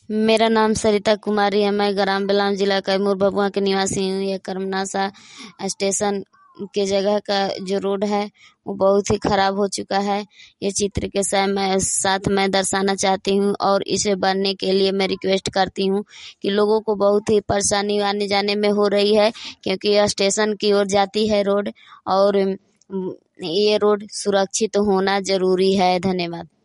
मेरा नाम सरिता कुमारी है। मैं ग्राम बेलाम जिला कैमूर भभुआ के निवासी हूँ। यह कर्मनासा स्टेशन के जगह का जो रोड है वो बहुत ही खराब हो चुका है। ये चित्र के साथ मैं दर्शाना चाहती हूँ और इसे बनने के लिए मैं रिक्वेस्ट करती हूँ कि लोगों को बहुत ही परेशानी आने जाने में हो रही है, क्योंकि यह स्टेशन की ओर जाती है रोड और ये रोड सुरक्षित होना जरूरी है। धन्यवाद।